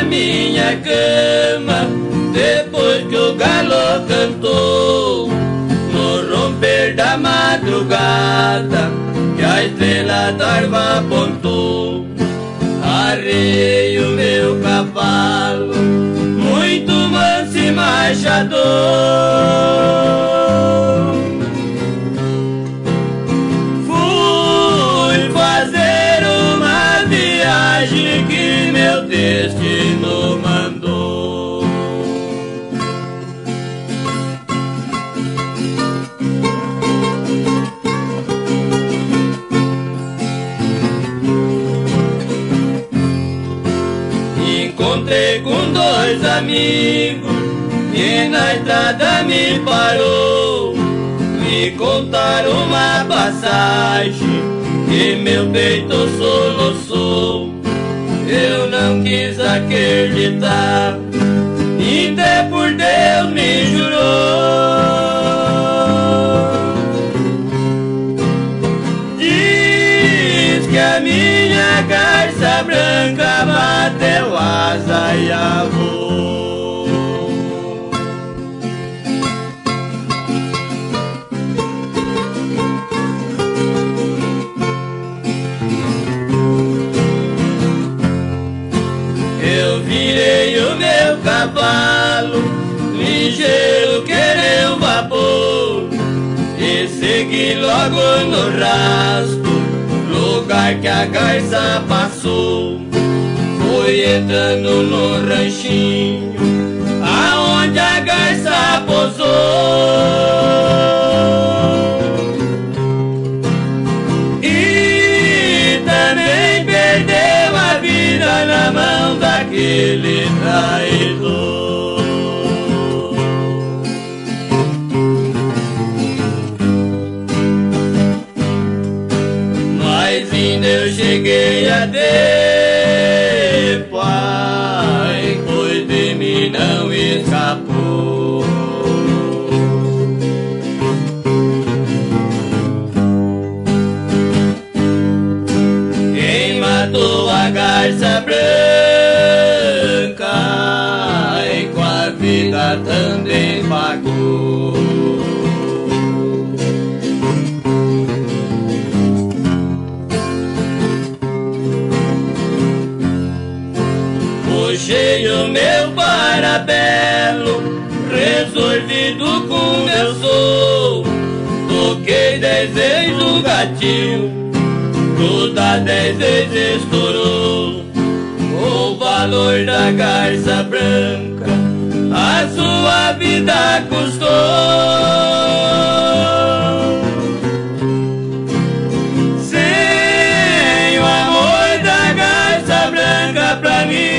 minha cama, depois que o galo cantou, no romper da madrugada, que a estrela d'alva apontou. Arrei o meu cavalo, muito manso e marchador, fui fazer uma viagem que meu destino mandou. Encontrei com dois amigos que na estrada me parou, me contaram uma passagem que meu peito soluçou. Eu não quis acreditar, e até por Deus me jurou. Diz que a minha garça branca bateu asa e avô. Eu virei o meu cavalo, ligeiro que nem um vapor, e segui logo no rastro, lugar que a garça passou. Fui entrando no ranchinho, aonde a garça posou, e também perdeu a vida na mão daquele traidor. Mas ainda eu cheguei a ter, pai, pois de mim não escapou. Quem matou a garça branca e com a vida também pagou. Puxei o meu parabelo, resolvido como eu sou, toquei 10 vezes o gatilho, toda 10 vezes estourou. O valor da garça branca a sua vida custou. Sem o amor da garça branca pra mim